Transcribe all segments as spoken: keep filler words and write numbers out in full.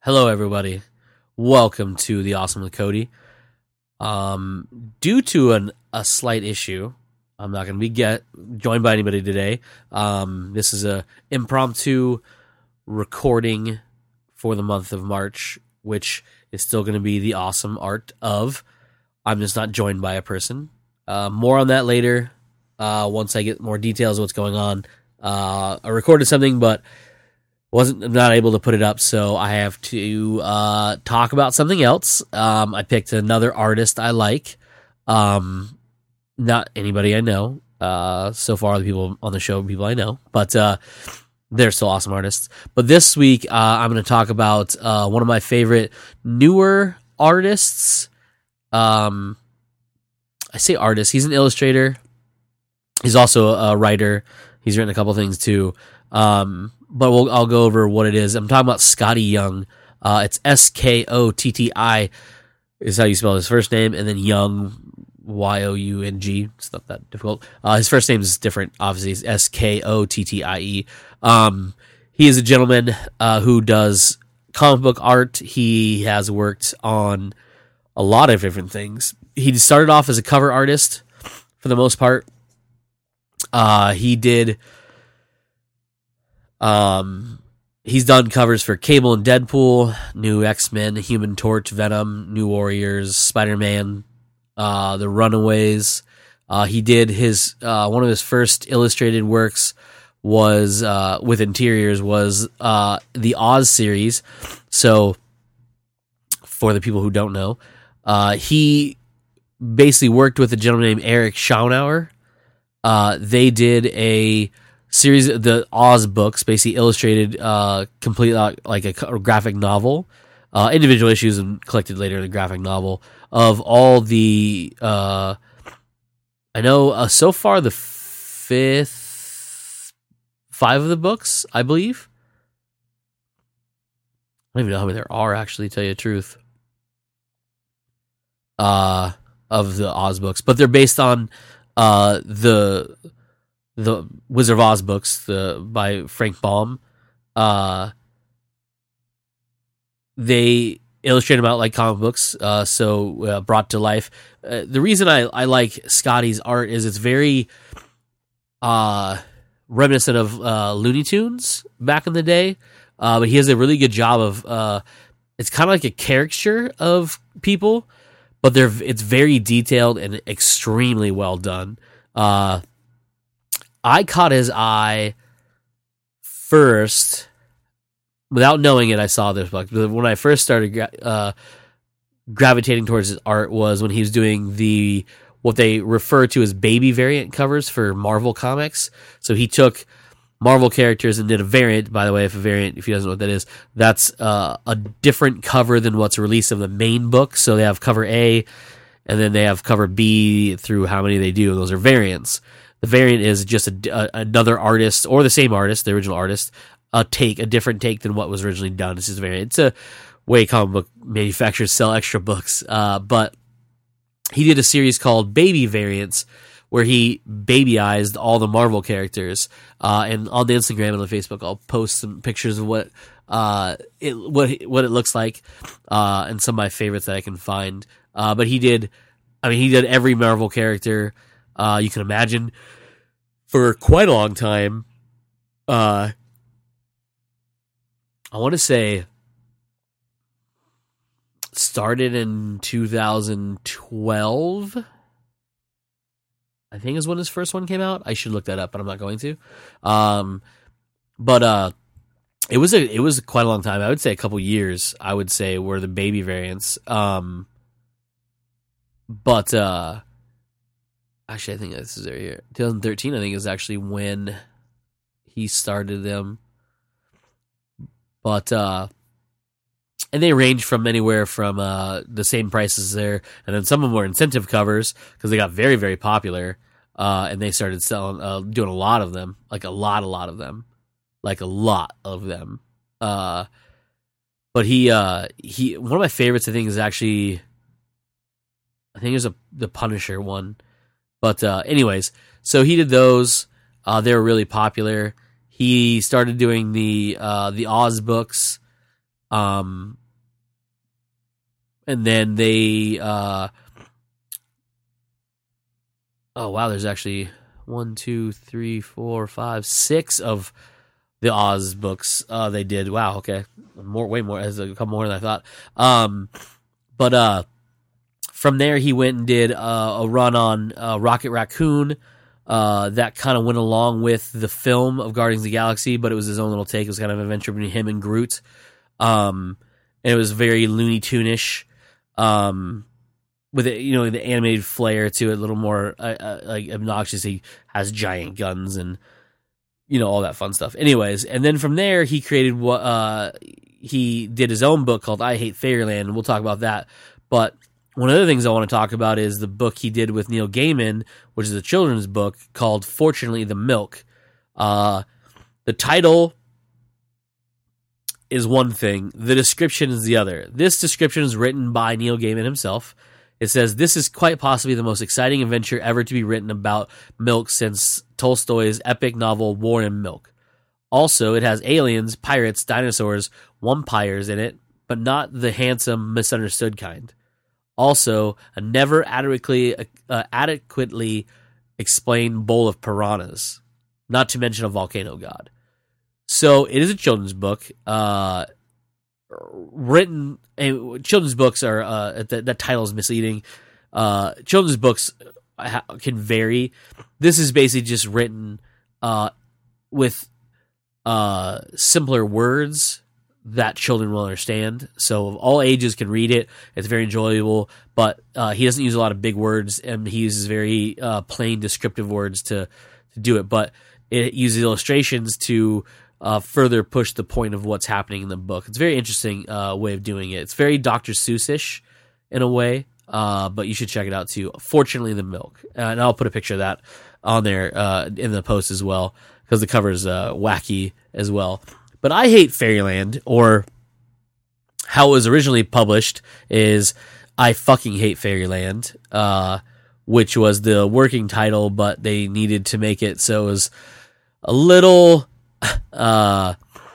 Hello, everybody. Welcome to the Awesome with Cody. Um, due to an, a slight issue, I'm not going to be get joined by anybody today. Um, this is a impromptu recording for the month of March, which is still going to be the awesome art of. I'm just not joined by a person. Uh, more on that later. Uh, once I get more details of what's going on. Uh, I recorded something, but wasn't not able to put it up, so I have to uh, talk about something else. Um, I picked another artist I like. Um, not anybody I know. Uh, so far, the people on the show, people I know, but uh, they're still awesome artists. But this week, uh, I'm going to talk about uh, one of my favorite newer artists. Um, I say artist. He's an illustrator. He's also a writer. He's written a couple things too. Um, but we'll, I'll go over what it is. I'm talking about Skottie Young. Uh, it's S K O T T I is how you spell his first name, and then Young, Y O U N G. It's not that difficult. Uh, his first name is different, obviously. It's S K O T T I E. Um, he is a gentleman uh, who does comic book art. He has worked on a lot of different things. He started off as a cover artist for the most part. Uh, he did... Um, he's done covers for Cable and Deadpool, New X-Men, Human Torch, Venom, New Warriors, Spider-Man, uh, The Runaways. Uh, he did his, uh, one of his first illustrated works was, uh, with interiors was, uh, the Oz series. So, for the people who don't know, uh, he basically worked with a gentleman named Eric Schaunauer. Uh, they did a series of the Oz books, basically illustrated, uh, complete uh, like a, a graphic novel, uh, individual issues and collected later in the graphic novel of all the. Uh, I know uh, so far the fifth, five of the books, I believe. I don't even know how many there are, actually, to tell you the truth. Uh, of the Oz books, but they're based on uh the. The Wizard of Oz books, the by Frank Baum. Uh, they illustrate them out like comic books, uh, so uh, brought to life. Uh, the reason I, I like Skottie's art is it's very uh, reminiscent of uh, Looney Tunes back in the day, uh, but he has a really good job of. Uh, it's kind of like a caricature of people, but they're it's very detailed and extremely well done. Uh, I caught his eye first, without knowing it. I saw this book. When I first started uh, gravitating towards his art was when he was doing the what they refer to as baby variant covers for Marvel Comics. So he took Marvel characters and did a variant. By the way, if a variant, if you doesn't know what that is, that's uh, a different cover than what's released of the main book. So they have cover A, and then they have cover B through how many they do. Those are variants. The variant is just a, a, another artist, or the same artist, the original artist, a take, a different take than what was originally done. This is a variant. It's a way comic book manufacturers sell extra books. Uh, but he did a series called Baby Variants, where he babyized all the Marvel characters. Uh, and on the Instagram and on Facebook, I'll post some pictures of what uh, it what what it looks like, uh, and some of my favorites that I can find. Uh, but he did, I mean, he did every Marvel character Uh, you can imagine for quite a long time. Uh, I want to say started in two thousand twelve. I think is when his first one came out. I should look that up, but I'm not going to. Um, but uh, it was a it was quite a long time. I would say a couple years. I would say were the baby variants. Um, but uh. Actually, I think this is right here. twenty thirteen, I think, is actually when he started them. But, uh, and they range from anywhere from uh, the same prices there. And then some of them were incentive covers because they got very, very popular. Uh, and they started selling, uh, doing a lot of them. Like a lot, a lot of them. Like a lot of them. Uh, but he, uh, he, one of my favorites, I think, is actually, I think it was a, the Punisher one. But uh, anyways, so he did those. Uh, they were really popular. He started doing the uh, the Oz books. Um, and then they, uh, oh wow, there's actually one, two, three, four, five, six of the Oz books. Uh, they did. Wow. Okay, more, way more. As a couple more than I thought. Um, but uh, from there he went and did uh, a run on uh, Rocket Raccoon. Uh, that kind of went along with the film of Guardians of the Galaxy, but it was his own little take. It was kind of an adventure between him and Groot. Um, and it was very Looney Tune-ish, um, with it, you know, the animated flair to it, a little more uh, uh, like obnoxious. He has giant guns and, you know, all that fun stuff. Anyways, and then from there he created what uh, he did his own book called I Hate Fairyland, and we'll talk about that. But one of the things I want to talk about is the book he did with Neil Gaiman, which is a children's book called Fortunately the Milk. Uh, the title is one thing. The description is the other. This description is written by Neil Gaiman himself. It says, this is quite possibly the most exciting adventure ever to be written about milk since Tolstoy's epic novel War and Milk. Also, it has aliens, pirates, dinosaurs, umpires in it, but not the handsome, misunderstood kind. Also, a never adequately uh, adequately explained bowl of piranhas, not to mention a volcano god. So it is a children's book, uh, written. And children's books are uh, that, that title is misleading. Uh, children's books can vary. This is basically just written uh, with uh, simpler words that children will understand. So all ages can read it. It's very enjoyable, but uh, he doesn't use a lot of big words, and he uses very uh, plain descriptive words to, to do it. But it uses illustrations to uh, further push the point of what's happening in the book. It's a very interesting uh, way of doing it. It's very Doctor Seuss-ish in a way, uh, but you should check it out too. Fortunately, the Milk. Uh, and I'll put a picture of that on there uh, in the post as well, because the cover is uh, wacky as well. But I Hate Fairyland, or how it was originally published, is I Fucking Hate Fairyland, uh, which was the working title, but they needed to make it so it was a little, uh,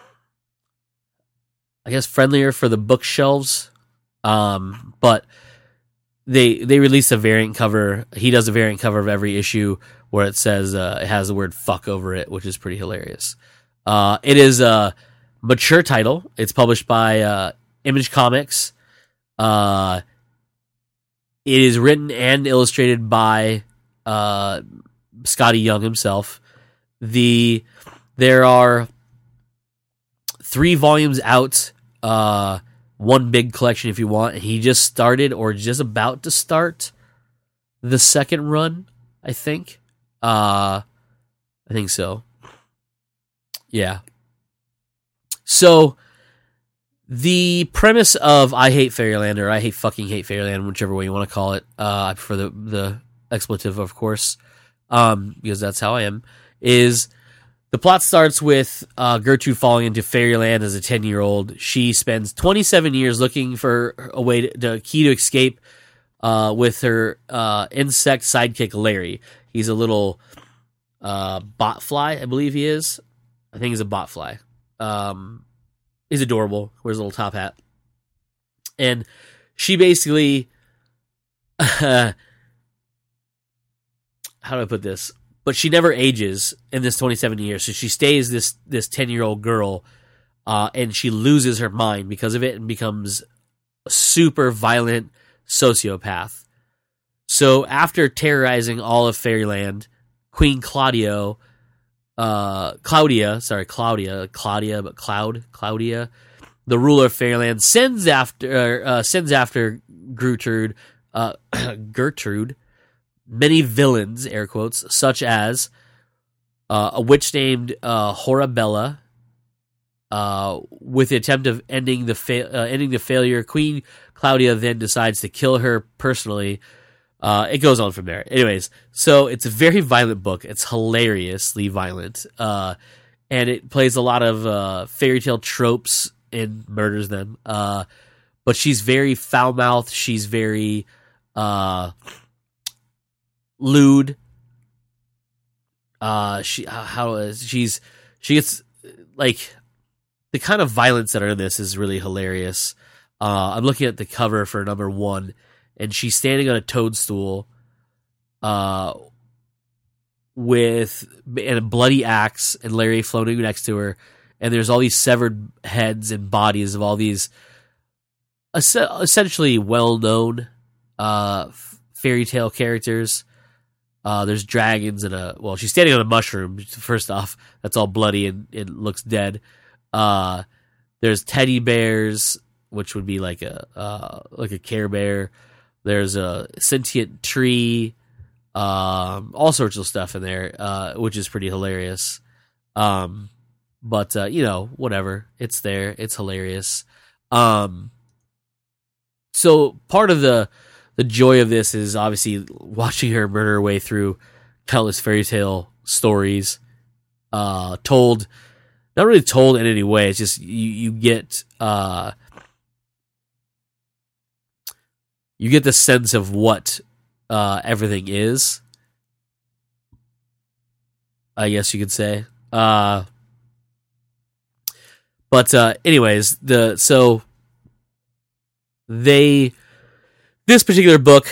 I guess, friendlier for the bookshelves. Um, but they they released a variant cover. He does a variant cover of every issue where it says uh, it has the word "fuck" over it, which is pretty hilarious. Uh, it is a mature title. It's published by uh, Image Comics. Uh, it is written and illustrated by uh, Scotty Young himself. The there are three volumes out, uh, one big collection if you want. He just started or just about to start the second run, I think. Uh, I think so. Yeah. So the premise of I Hate Fairyland, or I Hate Fucking Hate Fairyland, whichever way you want to call it, uh, I prefer the, the expletive, of course, um, because that's how I am, is the plot starts with uh, Gertrude falling into Fairyland as a ten-year-old. She spends twenty-seven years looking for a way to, the key to escape uh, with her uh, insect sidekick, Larry. He's a little uh, botfly, I believe he is. I think he's a botfly. Um, he's adorable. Wears a little top hat. And she basically... how do I put this? But she never ages in this twenty-seven years. So she stays this this ten-year-old girl, uh, and she loses her mind because of it and becomes a super violent sociopath. So after terrorizing all of Fairyland, Queen Claudio... Uh, Claudia, sorry, Claudia, Claudia, but Cloud, Claudia, the ruler of Fairyland, sends after uh, sends after Gertrude, uh, Gertrude, many villains, air quotes, such as uh, a witch named uh, Horabella. Uh, with the attempt of ending the fa- uh, ending the failure, Queen Claudia then decides to kill her personally. Uh, it goes on from there. Anyways, so it's a very violent book. It's hilariously violent. Uh, and it plays a lot of uh, fairy tale tropes and murders them. Uh, but she's very foul-mouthed. She's very uh, lewd. Uh, she how is she's she gets like the kind of violence that are in this is really hilarious. Uh, I'm looking at the cover for number one, and she's standing on a toadstool, uh, with and a bloody axe, and Larry floating next to her, and there's all these severed heads and bodies of all these essentially well-known uh, fairy tale characters. Uh, there's dragons and a well, she's standing on a mushroom. First off, that's all bloody and it looks dead. Uh, there's teddy bears, which would be like a uh, like a Care Bear. There's a sentient tree, um, all sorts of stuff in there, uh, which is pretty hilarious. Um, but uh, you know, whatever, it's there, it's hilarious. Um, so part of the the joy of this is obviously watching her murder her way through countless fairy tale stories, uh, told. Not really told in any way. It's just you, you get uh, you get the sense of what uh, everything is. I guess you could say. Uh, but uh, anyways, the so they this particular book.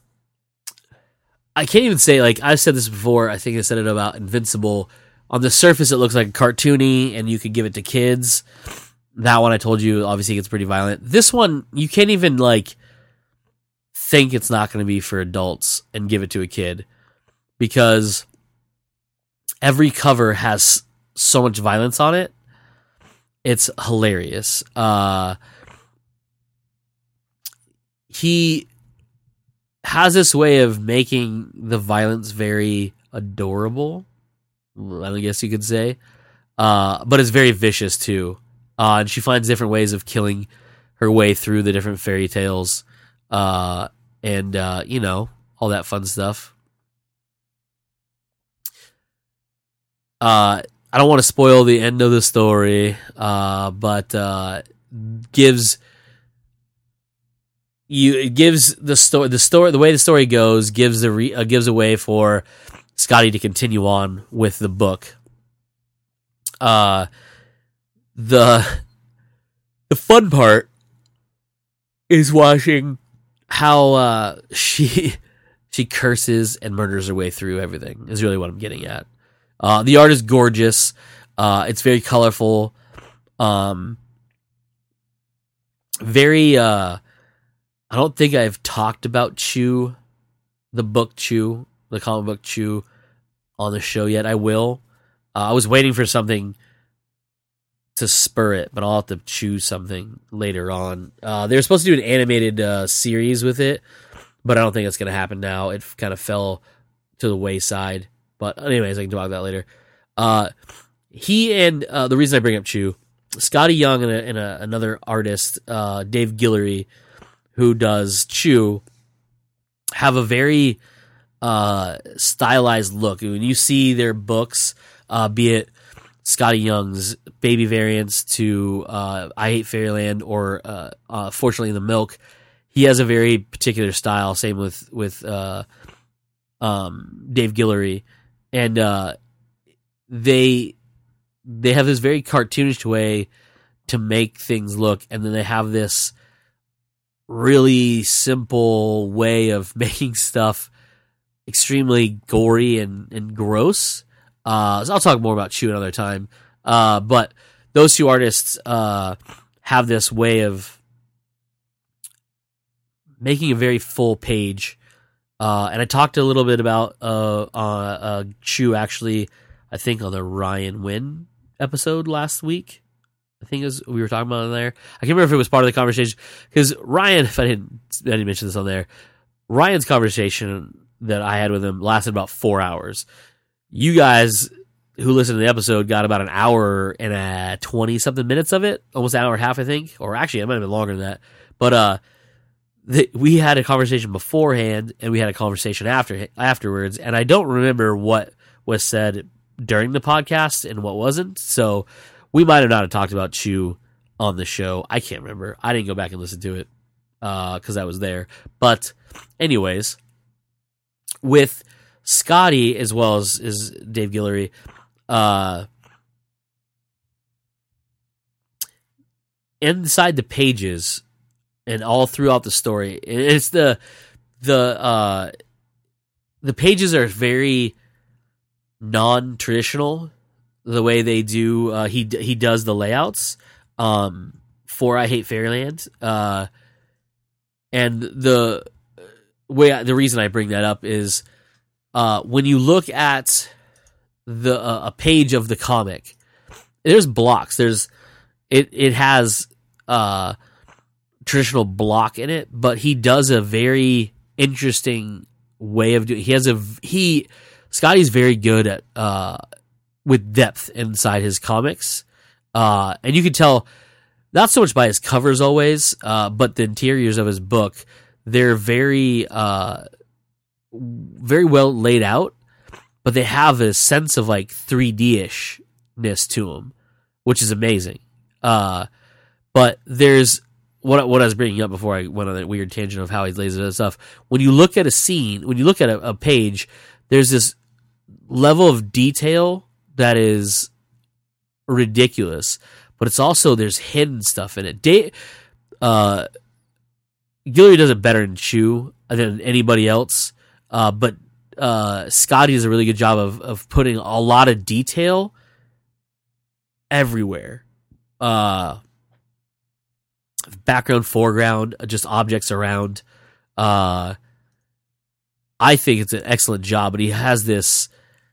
I can't even say, like I've said this before. I think I said it about Invincible. On the surface, it looks like cartoony, and you could give it to kids. That one I told you, obviously, gets pretty violent. This one, you can't even like think it's not going to be for adults and give it to a kid, because every cover has so much violence on it. It's hilarious. Uh, he has this way of making the violence very adorable, I guess you could say, uh, but it's very vicious too. Uh, and she finds different ways of killing her way through the different fairy tales, uh, and uh, you know, all that fun stuff. Uh, I don't want to spoil the end of the story, uh, but uh, gives you it gives the story the story the way the story goes gives the re, uh, gives a way for Scotty to continue on with the book. Uh, the the fun part is watching how uh, she she curses and murders her way through everything. Is really what I'm getting at. Uh, the art is gorgeous. Uh, it's very colorful. Um, very. Uh, I don't think I've talked about Chew, the book Chew, the comic book Chew, on the show yet. I will. Uh, I was waiting for something to spur it, but I'll have to choose something later on. Uh, they were supposed to do an animated uh, series with it, but I don't think it's going to happen now. It kind of fell to the wayside. But anyways, I can talk about that later. Uh, he and uh, the reason I bring up Chew, Scotty Young and, a, and a, another artist, uh, Dave Guillory, who does Chew, have a very uh, stylized look. When you see their books, uh, be it Scotty Young's Baby Variants to uh, I Hate Fairyland or uh, uh, Fortunately the Milk, he has a very particular style. Same with with uh, um, Dave Guillory. And uh, they they have this very cartoonish way to make things look, and then they have this really simple way of making stuff extremely gory and, and gross. Uh, so I'll talk more about Chew another time. Uh, but those two artists uh, have this way of making a very full page. Uh, and I talked a little bit about uh, uh, uh, Chew, actually, I think on the Ryan Wynn episode last week. I think it was, we were talking about it there. I can't remember if it was part of the conversation, because Ryan, if I didn't, I didn't mention this on there, Ryan's conversation that I had with him lasted about four hours. You guys who listened to the episode got about an hour and a twenty-something minutes of it, almost an hour and a half, I think. Or actually, it might have been longer than that. But uh, the, we had a conversation beforehand, and we had a conversation after afterwards, and I don't remember what was said during the podcast and what wasn't. So we might have not have talked about Chew on the show. I can't remember. I didn't go back and listen to it because uh, I was there. But anyways, with Scotty as well as, as Dave Guillory, uh, inside the pages and all throughout the story, it's the the uh, the pages are very non-traditional. The way they do, uh, he he does the layouts um, for I Hate Fairyland, uh, and the way I, the reason I bring that up is uh, when you look at the uh, a page of the comic, there's blocks. There's it it has uh, traditional block in it, but he does a very interesting way of doing. He has a he Scotty's very good at uh, with depth inside his comics, uh, and you can tell not so much by his covers always, uh, but the interiors of his book. They're very uh, very well laid out, but they have a sense of like three D-ishness to them, which is amazing. Uh, but there's what what I was bringing up before I went on that weird tangent of how he lays it and stuff. When you look at a scene, when you look at a, a page, there's this level of detail that is ridiculous, but it's also there's hidden stuff in it. Da- uh, Guillory does it better than Chew than anybody else, uh, but uh, Scotty does a really good job of of putting a lot of detail everywhere. Uh, background, foreground, just objects around. Uh, I think it's an excellent job, but he has this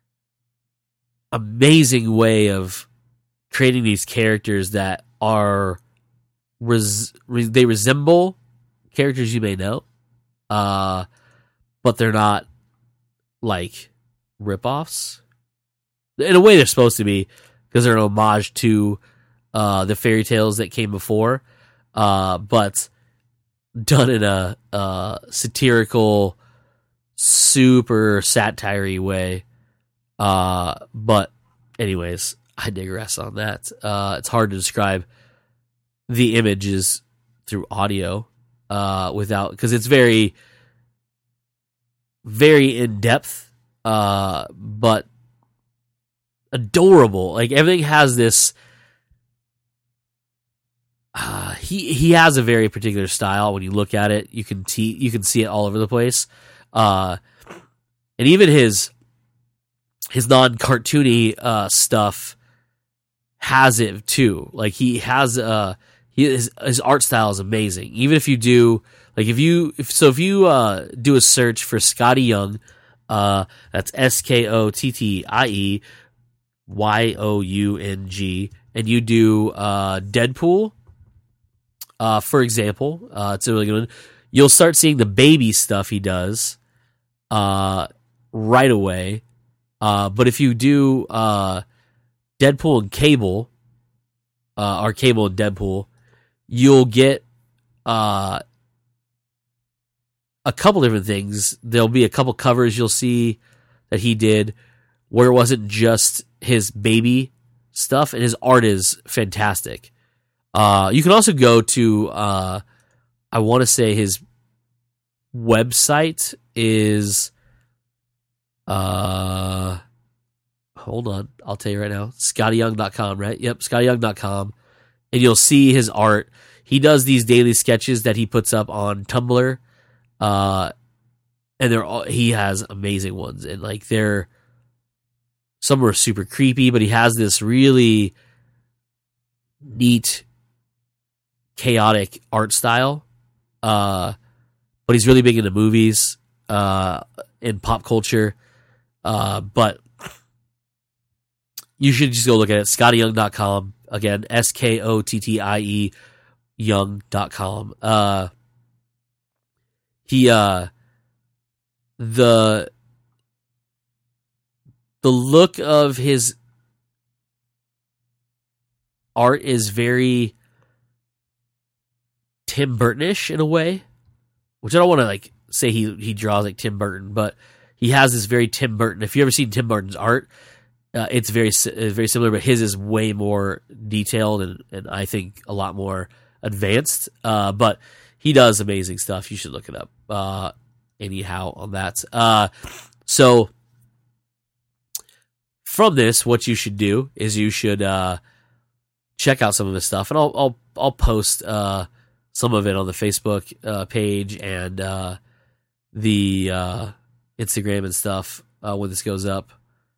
amazing way of creating these characters that are res- re- they resemble characters you may know, uh, but they're not like ripoffs. In a way, they're supposed to be because they're an homage to uh, the fairy tales that came before, uh, but done in a, a satirical, super satire-y way. Uh, but anyways, I digress on that. Uh, it's hard to describe the images through audio uh, without, because it's very, very in depth, uh, but adorable. Like everything has this. Uh, he he has a very particular style. When you look at it, you can te- you can see it all over the place, uh, and even his his non cartoony uh, stuff has it too. Like he has uh he his, his art style is amazing. Even if you do like if you if so if you uh, do a search for Skottie Young, uh, that's S K O T T I E Y O U N G, and you do uh, Deadpool. Uh, for example, uh, it's a really good one. You'll start seeing the baby stuff he does uh, right away. Uh, but if you do uh, Deadpool and Cable, uh, or Cable and Deadpool, you'll get uh, a couple different things. There'll be a couple covers you'll see that he did where it wasn't just his baby stuff, and his art is fantastic. Uh, you can also go to, uh, I want to say his website is, uh, hold on, I'll tell you right now, skottie young dot com, right? Yep, skottie young dot com, and you'll see his art. He does these daily sketches that he puts up on Tumblr, uh, and they're all, he has amazing ones, and like they're, some are super creepy, but he has this really neat, chaotic art style, uh, but he's really big into movies uh, and pop culture. Uh, but you should just go look at it. skottie young dot com. Again, S K O T T I E young dot com. Uh, he, uh, the, the look of his art is very Tim Burton-ish in a way, which I don't want to like say he he draws like Tim Burton, but he has this very Tim Burton. If you ever seen Tim Burton's art, uh, it's very it's very similar, but his is way more detailed and, and I think a lot more advanced. Uh, but he does amazing stuff. You should look it up. Uh, anyhow, on that. Uh, so from this, what you should do is you should uh, check out some of his stuff, and I'll, I'll I'll post uh, some of it on the Facebook uh, page and uh, the uh, Instagram and stuff uh, when this goes up.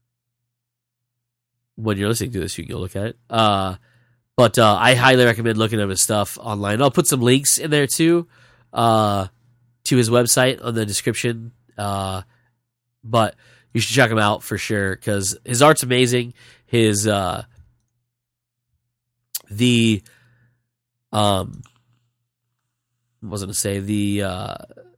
When you're listening to this, you can go look at it. Uh, but uh, I highly recommend looking at his stuff online. I'll put some links in there too uh, to his website on the description. Uh, but you should check him out for sure because his art's amazing. His uh, the um, what was I gonna say the uh,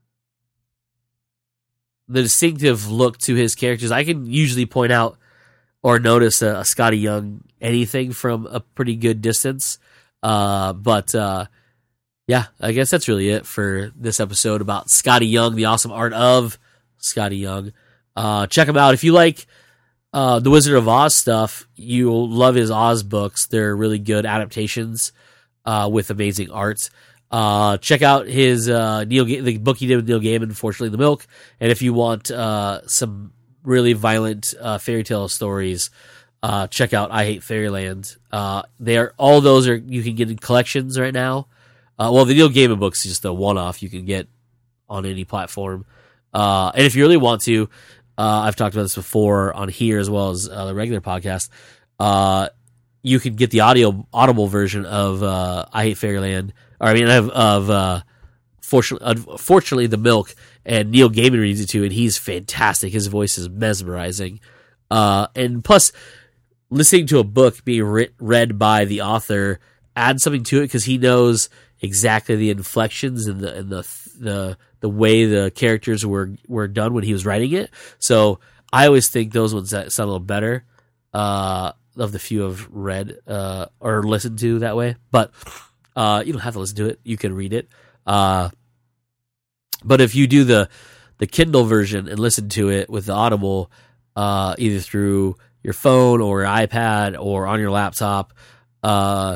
the distinctive look to his characters. I can usually point out or notice a, a Scotty Young anything from a pretty good distance. Uh, but uh, yeah, I guess that's really it for this episode about Scotty Young, the awesome art of Scotty Young. Uh, check him out if you like uh, the Wizard of Oz stuff. You'll love his Oz books. They're really good adaptations uh, with amazing art. Uh, check out his uh, Neil Ga- the book he did with Neil Gaiman, Unfortunately the Milk. And if you want uh, some really violent uh, fairy tale stories, uh, check out I Hate Fairyland. Uh, they are all those are you can get in collections right now. Uh, well, the Neil Gaiman books is just a one-off you can get on any platform. Uh, and if you really want to, uh, I've talked about this before on here as well as uh, the regular podcast. Uh, you can get the audio audible version of uh, I Hate Fairyland, or I mean of, of uh, fortunately, unfortunately the Milk, and Neil Gaiman reads it too, and he's fantastic. His voice is mesmerizing, uh, and plus listening to a book being writ- read by the author adds something to it because he knows exactly the inflections and the and the the the way the characters were were done when he was writing it. So I always think those ones that sound a little better uh, of the few I've read uh, or listened to that way. But uh, you don't have to listen to it; you can read it. Uh, but if you do the the Kindle version and listen to it with the Audible, uh, either through your phone or your iPad or on your laptop, uh,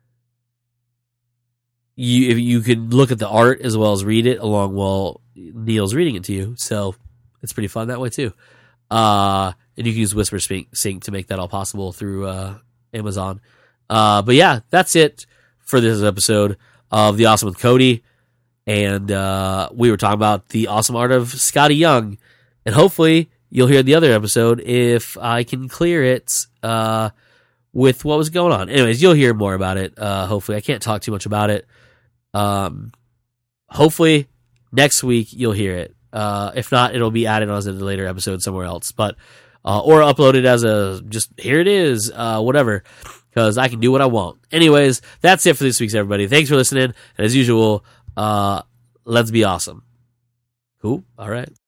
you you can look at the art as well as read it along while Neil's reading it to you. So it's pretty fun that way too. Uh, and you can use Whisper Sync to make that all possible through uh, Amazon. Uh, but yeah, that's it for this episode of The Awesome with Cody. And uh, we were talking about the awesome art of Scotty Young. And hopefully you'll hear the other episode if I can clear it uh, with what was going on. Anyways, you'll hear more about it. Uh, hopefully, I can't talk too much about it. Um, hopefully next week you'll hear it. Uh, if not, it'll be added on as a later episode somewhere else, but, uh, or uploaded as a, just here it is, uh, whatever, cause I can do what I want. Anyways, that's it for this week's everybody. Thanks for listening. And as usual, uh, let's be awesome. Cool. All right.